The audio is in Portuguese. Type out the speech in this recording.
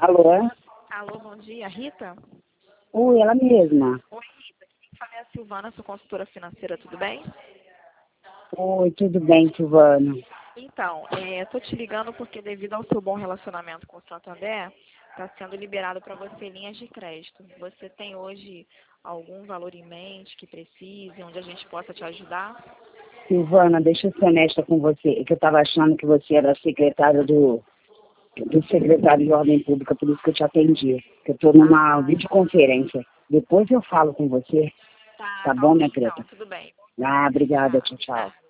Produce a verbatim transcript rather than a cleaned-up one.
Alô? Alô, bom dia, Rita? Oi, ela mesma. Oi, Rita. Quem fala é a Silvana, sua consultora financeira, tudo bem? Oi, tudo bem, Silvana? Então, é, tô te ligando porque devido ao seu bom relacionamento com o Santander, está sendo liberado para você linhas de crédito. Você tem hoje algum valor em mente que precise, onde a gente possa te ajudar? Silvana, deixa eu ser honesta com você, é que eu estava achando que você era secretária do, do secretário de Ordem Pública, por isso que eu te atendi. Que eu estou numa Ah, videoconferência. Depois eu falo com você, tá, tá tá bom, ok minha então, preta? tudo bem. Ah, obrigada, Tchau. tchau, tchau.